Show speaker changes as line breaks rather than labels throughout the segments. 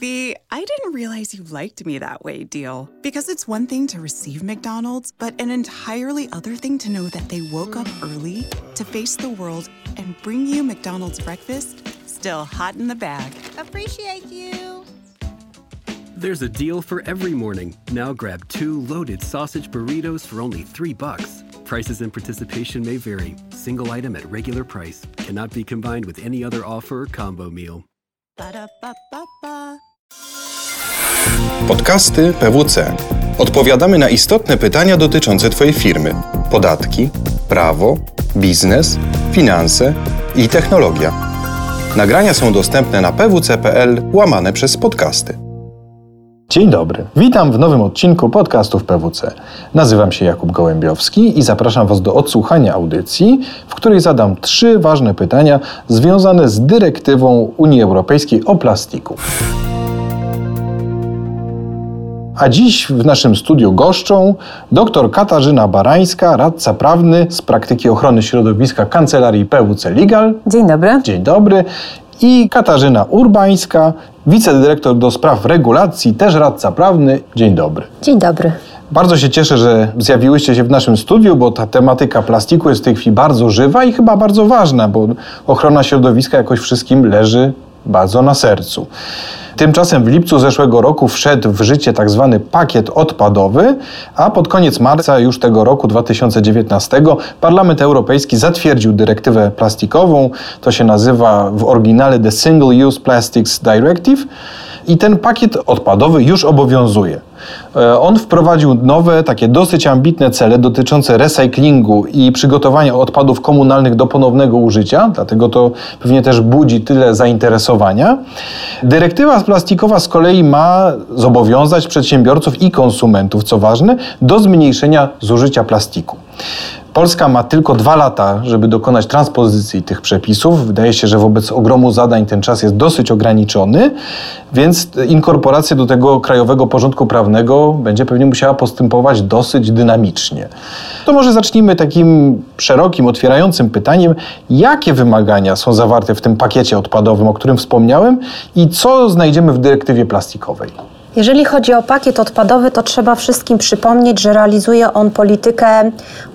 the I didn't realize you liked me that way deal. Because it's one thing to receive McDonald's, but an entirely other thing to know that they woke up early to face the world and bring you McDonald's breakfast still hot in the bag.
Appreciate you.
There's a deal for every morning. Now grab 2 loaded sausage burritos for only $3. Prices and participation may vary. Single item at regular price. Cannot be combined with any other offer or combo meal.
Ba-da-ba-ba-ba.
Podcasty PWC. Odpowiadamy na istotne pytania dotyczące Twojej firmy. Podatki, prawo, biznes, finanse i technologia. Nagrania są dostępne na pwc.pl/podcasty.
Dzień dobry, witam w nowym odcinku podcastów PWC. Nazywam się Jakub Gołębiowski i zapraszam Was do odsłuchania audycji, w której zadam 3 ważne pytania związane z dyrektywą Unii Europejskiej o plastiku. A dziś w naszym studiu goszczą dr Katarzyna Barańska, radca prawny z praktyki ochrony środowiska Kancelarii PWC Legal.
Dzień dobry.
Dzień dobry. I Katarzyna Urbańska, wicedyrektor do spraw regulacji, też radca prawny. Dzień dobry.
Dzień dobry.
Bardzo się cieszę, że zjawiłyście się w naszym studiu, bo ta tematyka plastiku jest w tej chwili bardzo żywa i chyba bardzo ważna, bo ochrona środowiska jakoś wszystkim leży bardzo na sercu. Tymczasem w lipcu zeszłego roku wszedł w życie tak zwany pakiet odpadowy, a pod koniec marca już tego roku 2019 Parlament Europejski zatwierdził dyrektywę plastikową. To się nazywa w oryginale The Single Use Plastics Directive i ten pakiet odpadowy już obowiązuje. On wprowadził nowe, takie dosyć ambitne cele dotyczące recyklingu i przygotowania odpadów komunalnych do ponownego użycia, dlatego to pewnie też budzi tyle zainteresowania. Dyrektywa plastikowa z kolei ma zobowiązać przedsiębiorców i konsumentów, co ważne, do zmniejszenia zużycia plastiku. Polska ma tylko 2 lata, żeby dokonać transpozycji tych przepisów. Wydaje się, że wobec ogromu zadań ten czas jest dosyć ograniczony, więc inkorporacja do tego krajowego porządku prawnego będzie pewnie musiała postępować dosyć dynamicznie. To może zacznijmy takim szerokim, otwierającym pytaniem, jakie wymagania są zawarte w tym pakiecie odpadowym, o którym wspomniałem i co znajdziemy w dyrektywie plastikowej?
Jeżeli chodzi o pakiet odpadowy, to trzeba wszystkim przypomnieć, że realizuje on politykę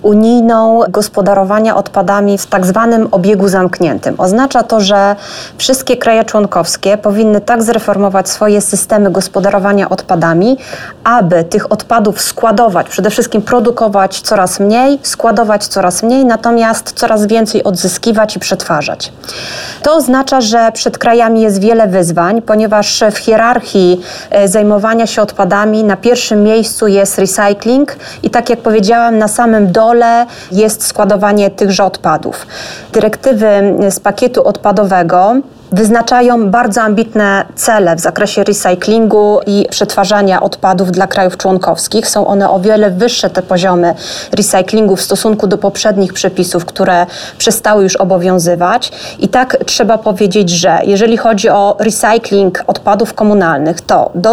unijną gospodarowania odpadami w tak zwanym obiegu zamkniętym. Oznacza to, że wszystkie kraje członkowskie powinny tak zreformować swoje systemy gospodarowania odpadami, aby tych odpadów składować, przede wszystkim produkować coraz mniej, składować coraz mniej, natomiast coraz więcej odzyskiwać i przetwarzać. To oznacza, że przed krajami jest wiele wyzwań, ponieważ w hierarchii zajmowania się odpadami na pierwszym miejscu jest recycling i tak jak powiedziałam, na samym dole jest składowanie tychże odpadów. Dyrektywy z pakietu odpadowego wyznaczają bardzo ambitne cele w zakresie recyklingu i przetwarzania odpadów dla krajów członkowskich. Są one o wiele wyższe, te poziomy recyklingu w stosunku do poprzednich przepisów, które przestały już obowiązywać. I tak trzeba powiedzieć, że jeżeli chodzi o recykling odpadów komunalnych, to do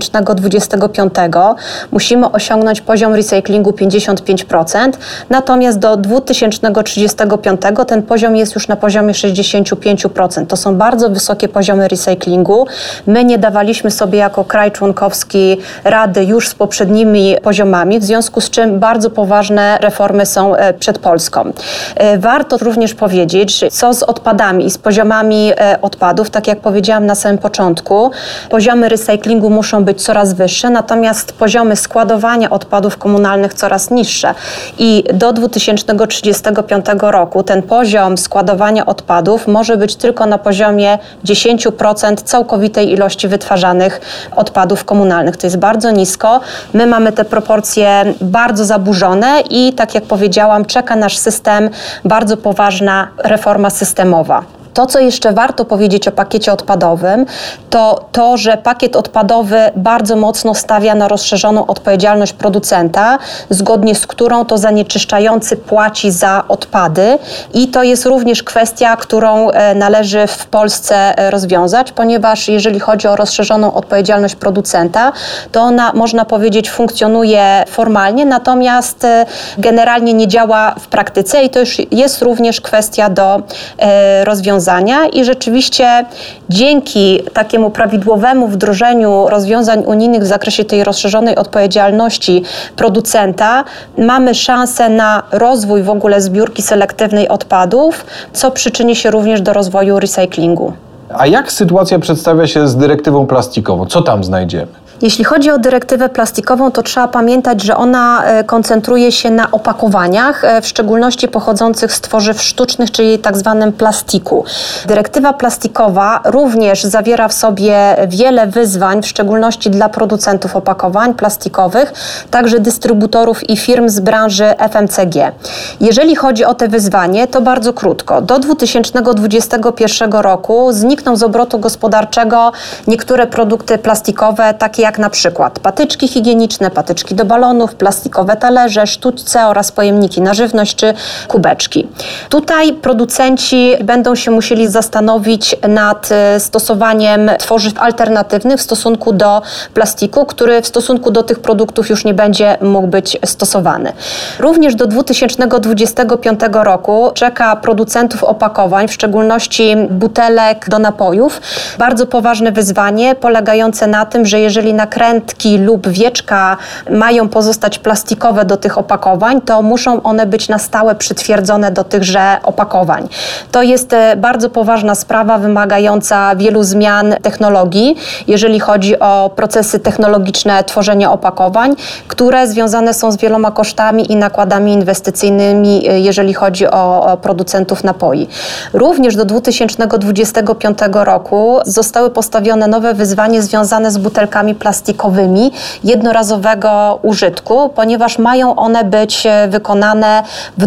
2025 musimy osiągnąć poziom recyklingu 55%, natomiast do 2035 ten poziom jest już na poziomie 65%. To są bardzo wysokie poziomy recyklingu. My nie dawaliśmy sobie jako kraj członkowski rady już z poprzednimi poziomami, w związku z czym bardzo poważne reformy są przed Polską. Warto również powiedzieć, że co z odpadami i z poziomami odpadów, tak jak powiedziałam na samym początku, poziomy recyklingu muszą być coraz wyższe, natomiast poziomy składowania odpadów komunalnych coraz niższe. I do 2035 roku ten poziom składowania odpadów może być tylko na poziomie 10% całkowitej ilości wytwarzanych odpadów komunalnych. To jest bardzo nisko. My mamy te proporcje bardzo zaburzone i tak jak powiedziałam, czeka nasz system bardzo poważna reforma systemowa. To, co jeszcze warto powiedzieć o pakiecie odpadowym, to to, że pakiet odpadowy bardzo mocno stawia na rozszerzoną odpowiedzialność producenta, zgodnie z którą to zanieczyszczający płaci za odpady i to jest również kwestia, którą należy w Polsce rozwiązać, ponieważ jeżeli chodzi o rozszerzoną odpowiedzialność producenta, to ona, można powiedzieć, funkcjonuje formalnie, natomiast generalnie nie działa w praktyce i to już jest również kwestia do rozwiązania. rozwiązania i rzeczywiście dzięki takiemu prawidłowemu wdrożeniu rozwiązań unijnych w zakresie tej rozszerzonej odpowiedzialności producenta mamy szansę na rozwój w ogóle zbiórki selektywnej odpadów, co przyczyni się również do rozwoju recyklingu.
A jak sytuacja przedstawia się z dyrektywą plastikową? Co tam znajdziemy?
Jeśli chodzi o dyrektywę plastikową, to trzeba pamiętać, że ona koncentruje się na opakowaniach, w szczególności pochodzących z tworzyw sztucznych, czyli tak zwanym plastiku. Dyrektywa plastikowa również zawiera w sobie wiele wyzwań, w szczególności dla producentów opakowań plastikowych, także dystrybutorów i firm z branży FMCG. Jeżeli chodzi o te wyzwanie, to bardzo krótko. Do 2021 roku znikną z obrotu gospodarczego niektóre produkty plastikowe, takie jak na przykład patyczki higieniczne, patyczki do balonów, plastikowe talerze, sztućce oraz pojemniki na żywność czy kubeczki. Tutaj producenci będą się musieli zastanowić nad stosowaniem tworzyw alternatywnych w stosunku do plastiku, który w stosunku do tych produktów już nie będzie mógł być stosowany. Również do 2025 roku czeka producentów opakowań, w szczególności butelek do napojów, bardzo poważne wyzwanie polegające na tym, że jeżeli nakrętki lub wieczka mają pozostać plastikowe do tych opakowań, to muszą one być na stałe przytwierdzone do tychże opakowań. To jest bardzo poważna sprawa wymagająca wielu zmian technologii, jeżeli chodzi o procesy technologiczne tworzenia opakowań, które związane są z wieloma kosztami i nakładami inwestycyjnymi, jeżeli chodzi o producentów napoi. Również do 2025 roku zostały postawione nowe wyzwania związane z butelkami plastikowymi jednorazowego użytku, ponieważ mają one być wykonane w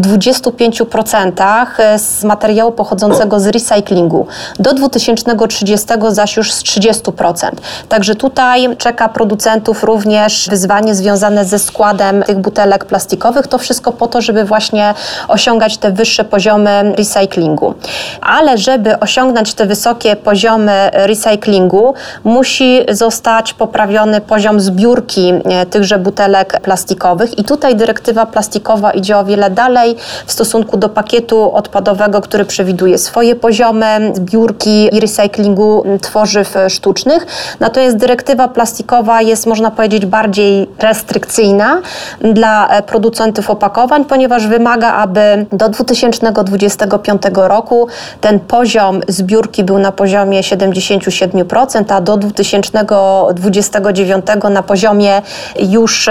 25% z materiału pochodzącego z recyklingu. Do 2030 zaś już z 30%. Także tutaj czeka producentów również wyzwanie związane ze składem tych butelek plastikowych. To wszystko po to, żeby właśnie osiągać te wyższe poziomy recyklingu. Ale żeby osiągnąć te wysokie poziomy recyklingu, musi zostać poprawiony poziom zbiórki tychże butelek plastikowych i tutaj dyrektywa plastikowa idzie o wiele dalej w stosunku do pakietu odpadowego, który przewiduje swoje poziomy zbiórki i recyklingu tworzyw sztucznych. Natomiast dyrektywa plastikowa jest, można powiedzieć, bardziej restrykcyjna dla producentów opakowań, ponieważ wymaga, aby do 2025 roku ten poziom zbiórki był na poziomie 77%, a do 2029 na poziomie już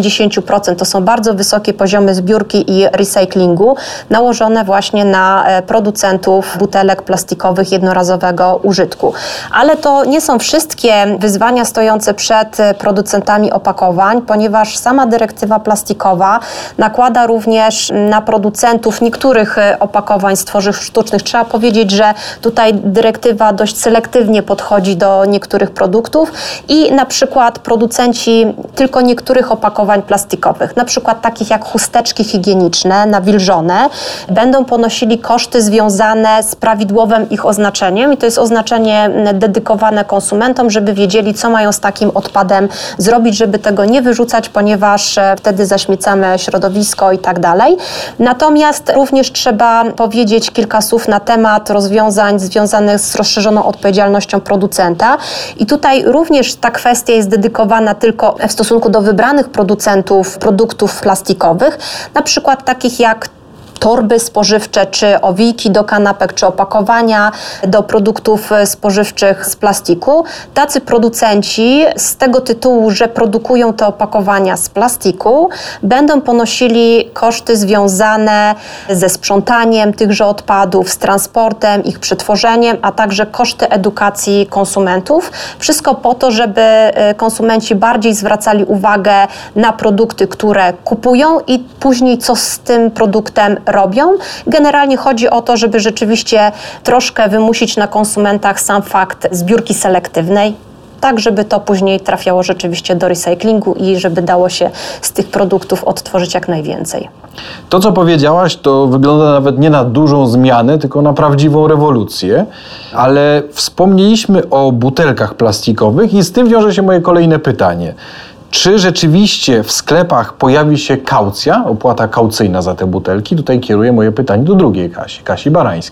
90%. To są bardzo wysokie poziomy zbiórki i recyklingu nałożone właśnie na producentów butelek plastikowych jednorazowego użytku. Ale to nie są wszystkie wyzwania stojące przed producentami opakowań, ponieważ sama dyrektywa plastikowa nakłada również na producentów niektórych opakowań z tworzyw sztucznych. Trzeba powiedzieć, że tutaj dyrektywa dość selektywnie podchodzi do niektórych produktów i na przykład producenci tylko niektórych opakowań plastikowych, na przykład takich jak chusteczki higieniczne nawilżone, będą ponosili koszty związane z prawidłowym ich oznaczeniem i to jest oznaczenie dedykowane konsumentom, żeby wiedzieli, co mają z takim odpadem zrobić, żeby tego nie wyrzucać, ponieważ wtedy zaśmiecamy środowisko i tak dalej. Natomiast również trzeba powiedzieć kilka słów na temat rozwiązań związanych z rozszerzoną odpowiedzialnością producenta i tutaj również ta kwestia jest dedykowana tylko w stosunku do wybranych producentów produktów plastikowych, na przykład takich jak torby spożywcze, czy owijki do kanapek, czy opakowania do produktów spożywczych z plastiku. Tacy producenci z tego tytułu, że produkują te opakowania z plastiku, będą ponosili koszty związane ze sprzątaniem tychże odpadów, z transportem, ich przetworzeniem, a także koszty edukacji konsumentów. Wszystko po to, żeby konsumenci bardziej zwracali uwagę na produkty, które kupują i później co z tym produktem robią. Generalnie chodzi o to, żeby rzeczywiście troszkę wymusić na konsumentach sam fakt zbiórki selektywnej, tak żeby to później trafiało rzeczywiście do recyklingu i żeby dało się z tych produktów odtworzyć jak najwięcej.
To, co powiedziałaś, to wygląda nawet nie na dużą zmianę, tylko na prawdziwą rewolucję, ale wspomnieliśmy o butelkach plastikowych i z tym wiąże się moje kolejne pytanie. Czy rzeczywiście w sklepach pojawi się kaucja, opłata kaucyjna za te butelki? Tutaj kieruję moje pytanie do drugiej Kasi Barańskiej.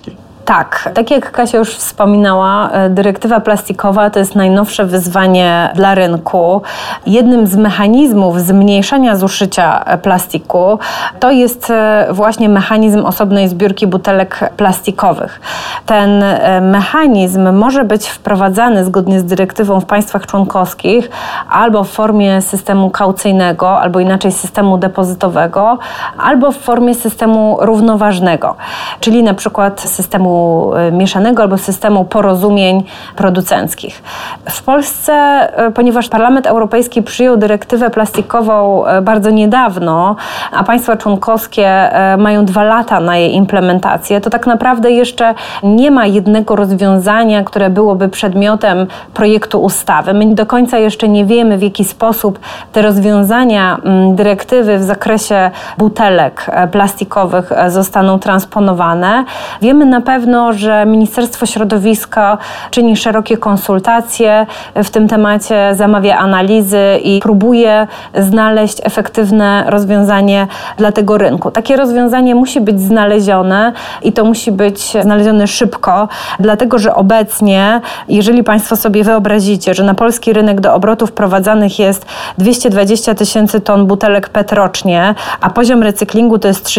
Tak jak Kasia już wspominała, dyrektywa plastikowa to jest najnowsze wyzwanie dla rynku. Jednym z mechanizmów zmniejszenia zużycia plastiku to jest właśnie mechanizm osobnej zbiórki butelek plastikowych. Ten mechanizm może być wprowadzany zgodnie z dyrektywą w państwach członkowskich albo w formie systemu kaucyjnego, albo inaczej systemu depozytowego, albo w formie systemu równoważnego, czyli na przykład systemu mieszanego albo systemu porozumień producenckich. W Polsce, ponieważ Parlament Europejski przyjął dyrektywę plastikową bardzo niedawno, a państwa członkowskie mają 2 lata na jej implementację, to tak naprawdę jeszcze nie ma jednego rozwiązania, które byłoby przedmiotem projektu ustawy. My do końca jeszcze nie wiemy, w jaki sposób te rozwiązania dyrektywy w zakresie butelek plastikowych zostaną transponowane. Wiemy na pewno, że Ministerstwo Środowiska czyni szerokie konsultacje w tym temacie, zamawia analizy i próbuje znaleźć efektywne rozwiązanie dla tego rynku. Takie rozwiązanie musi być znalezione i to musi być znalezione szybko, dlatego że obecnie, jeżeli Państwo sobie wyobrazicie, że na polski rynek do obrotu wprowadzanych jest 220 000 ton butelek PET rocznie, a poziom recyklingu to jest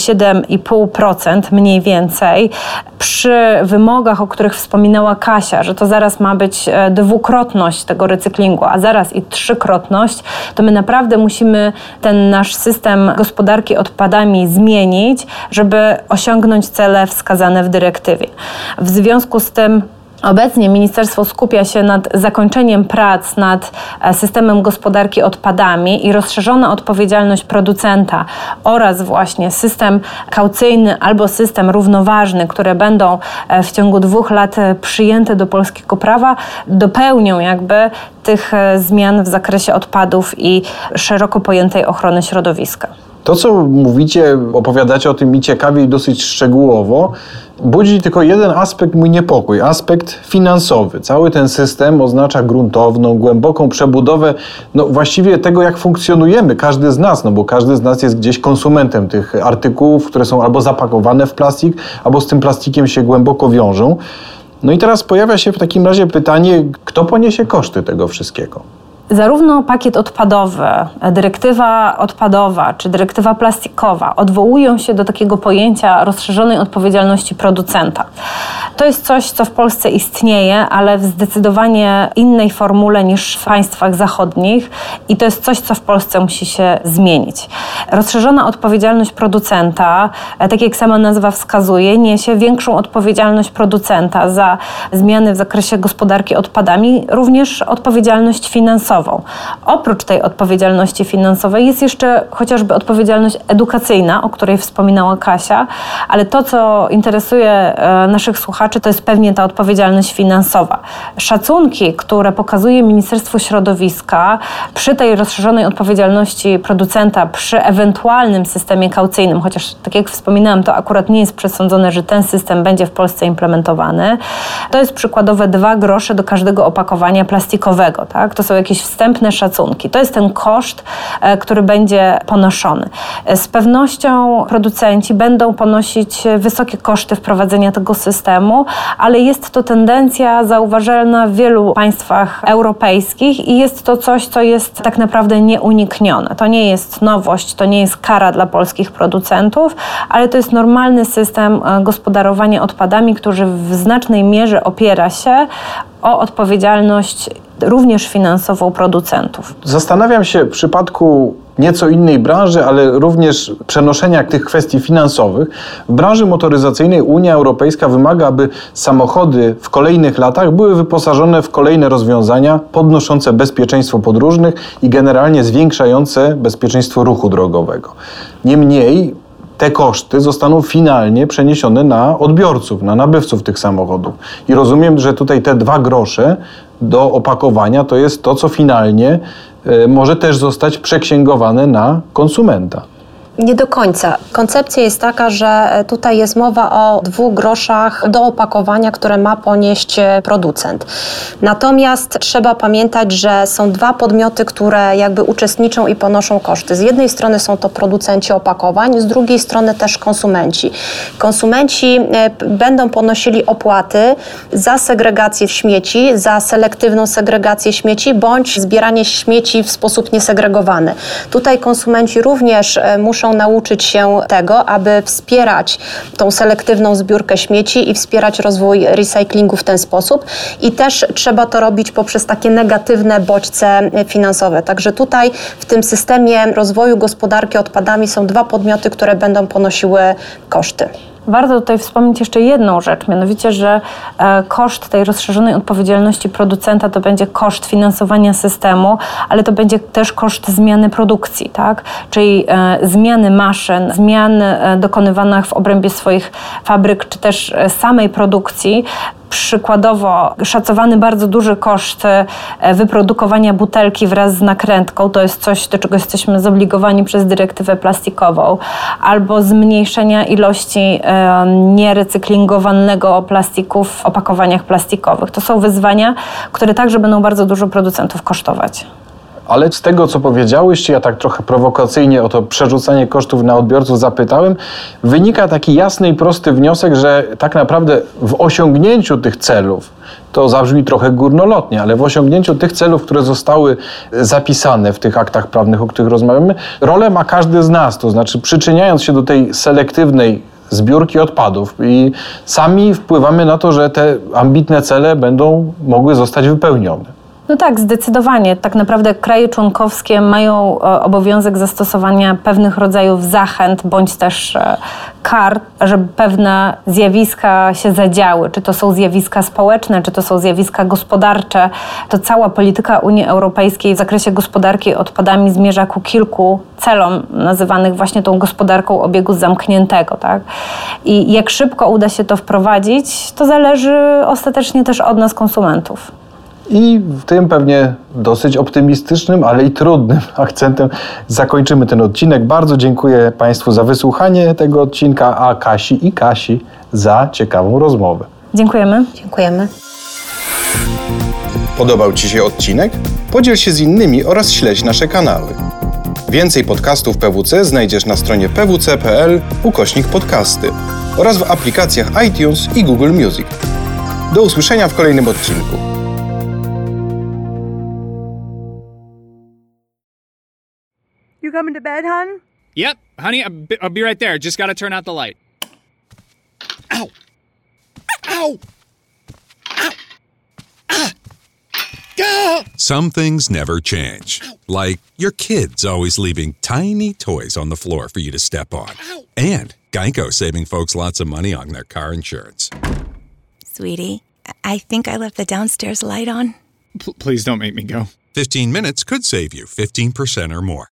37,5% mniej więcej, przy wymogach, o których wspominała Kasia, że to zaraz ma być 2-krotność tego recyklingu, a zaraz i 3-krotność, to my naprawdę musimy ten nasz system gospodarki odpadami zmienić, żeby osiągnąć cele wskazane w dyrektywie. W związku z tym obecnie ministerstwo skupia się nad zakończeniem prac nad systemem gospodarki odpadami i rozszerzona odpowiedzialność producenta oraz właśnie system kaucyjny albo system równoważny, które będą w ciągu 2 lat przyjęte do polskiego prawa, dopełnią jakby tych zmian w zakresie odpadów i szeroko pojętej ochrony środowiska.
To, co mówicie, opowiadacie o tym i ciekawie i dosyć szczegółowo, budzi tylko jeden aspekt mój niepokój, aspekt finansowy. Cały ten system oznacza gruntowną, głęboką przebudowę właściwie tego, jak funkcjonujemy, każdy z nas, bo każdy z nas jest gdzieś konsumentem tych artykułów, które są albo zapakowane w plastik, albo z tym plastikiem się głęboko wiążą. I teraz pojawia się w takim razie pytanie, kto poniesie koszty tego wszystkiego?
Zarówno pakiet odpadowy, dyrektywa odpadowa czy dyrektywa plastikowa odwołują się do takiego pojęcia rozszerzonej odpowiedzialności producenta. To jest coś, co w Polsce istnieje, ale w zdecydowanie innej formule niż w państwach zachodnich i to jest coś, co w Polsce musi się zmienić. Rozszerzona odpowiedzialność producenta, tak jak sama nazwa wskazuje, niesie większą odpowiedzialność producenta za zmiany w zakresie gospodarki odpadami, również odpowiedzialność finansową. Oprócz tej odpowiedzialności finansowej jest jeszcze chociażby odpowiedzialność edukacyjna, o której wspominała Kasia, ale to, co interesuje naszych słuchaczy, to jest pewnie ta odpowiedzialność finansowa. Szacunki, które pokazuje Ministerstwo Środowiska przy tej rozszerzonej odpowiedzialności producenta, przy ewentualnym systemie kaucyjnym, chociaż tak jak wspominałam, to akurat nie jest przesądzone, że ten system będzie w Polsce implementowany, to jest przykładowe 2 grosze do każdego opakowania plastikowego. Tak? To są jakieś wstępne szacunki. To jest ten koszt, który będzie ponoszony. Z pewnością producenci będą ponosić wysokie koszty wprowadzenia tego systemu, ale jest to tendencja zauważalna w wielu państwach europejskich i jest to coś, co jest tak naprawdę nieuniknione. To nie jest nowość, to nie jest kara dla polskich producentów, ale to jest normalny system gospodarowania odpadami, który w znacznej mierze opiera się o odpowiedzialność również finansową producentów.
Zastanawiam się w przypadku nieco innej branży, ale również przenoszenia tych kwestii finansowych. W branży motoryzacyjnej Unia Europejska wymaga, aby samochody w kolejnych latach były wyposażone w kolejne rozwiązania podnoszące bezpieczeństwo podróżnych i generalnie zwiększające bezpieczeństwo ruchu drogowego. Niemniej te koszty zostaną finalnie przeniesione na odbiorców, na nabywców tych samochodów. I rozumiem, że tutaj te 2 grosze do opakowania to jest to, co finalnie może też zostać przeksięgowane na konsumenta.
Nie do końca. Koncepcja jest taka, że tutaj jest mowa o 2 groszach do opakowania, które ma ponieść producent. Natomiast trzeba pamiętać, że są 2 podmioty, które jakby uczestniczą i ponoszą koszty. Z jednej strony są to producenci opakowań, z drugiej strony też konsumenci. Konsumenci będą ponosili opłaty za segregację śmieci, za selektywną segregację śmieci bądź zbieranie śmieci w sposób niesegregowany. Tutaj konsumenci również muszą nauczyć się tego, aby wspierać tą selektywną zbiórkę śmieci i wspierać rozwój recyklingu w ten sposób. I też trzeba to robić poprzez takie negatywne bodźce finansowe. Także tutaj w tym systemie rozwoju gospodarki odpadami są 2 podmioty, które będą ponosiły koszty.
Warto tutaj wspomnieć jeszcze jedną rzecz, mianowicie, że koszt tej rozszerzonej odpowiedzialności producenta to będzie koszt finansowania systemu, ale to będzie też koszt zmiany produkcji, tak? Czyli zmiany maszyn, zmian dokonywanych w obrębie swoich fabryk, czy też samej produkcji. Przykładowo szacowany bardzo duży koszt wyprodukowania butelki wraz z nakrętką, to jest coś, do czego jesteśmy zobligowani przez dyrektywę plastikową, albo zmniejszenia ilości nierecyklingowanego plastiku w opakowaniach plastikowych. To są wyzwania, które także będą bardzo dużo producentów kosztować.
Ale z tego, co powiedziałyście, ja tak trochę prowokacyjnie o to przerzucanie kosztów na odbiorców zapytałem, wynika taki jasny i prosty wniosek, że tak naprawdę w osiągnięciu tych celów, to zabrzmi trochę górnolotnie, ale w osiągnięciu tych celów, które zostały zapisane w tych aktach prawnych, o których rozmawiamy, rolę ma każdy z nas, to znaczy przyczyniając się do tej selektywnej zbiórki odpadów i sami wpływamy na to, że te ambitne cele będą mogły zostać wypełnione.
No tak, zdecydowanie. Tak naprawdę kraje członkowskie mają obowiązek zastosowania pewnych rodzajów zachęt bądź też kar, żeby pewne zjawiska się zadziały. Czy to są zjawiska społeczne, czy to są zjawiska gospodarcze. To cała polityka Unii Europejskiej w zakresie gospodarki odpadami zmierza ku kilku celom nazywanych właśnie tą gospodarką obiegu zamkniętego, tak? I jak szybko uda się to wprowadzić, to zależy ostatecznie też od nas, konsumentów.
I w tym pewnie dosyć optymistycznym, ale i trudnym akcentem zakończymy ten odcinek. Bardzo dziękuję Państwu za wysłuchanie tego odcinka, a Kasi za ciekawą rozmowę.
Dziękujemy.
Dziękujemy.
Podobał Ci się odcinek? Podziel się z innymi oraz śledź nasze kanały. Więcej podcastów PWC znajdziesz na stronie pwc.pl/podcasty oraz w aplikacjach iTunes i Google Music. Do usłyszenia w kolejnym odcinku.
You coming to bed, hon?
Yep, honey, I'll be right there. Just gotta turn out the light. Ow! Ow! Ow! Ah! Go!
Some things never change. Like your kids always leaving tiny toys on the floor for you to step on. And Geico saving folks lots of money on their car insurance.
Sweetie, I think I left the downstairs light on.
Please don't make me go.
15 minutes could save you 15% or more.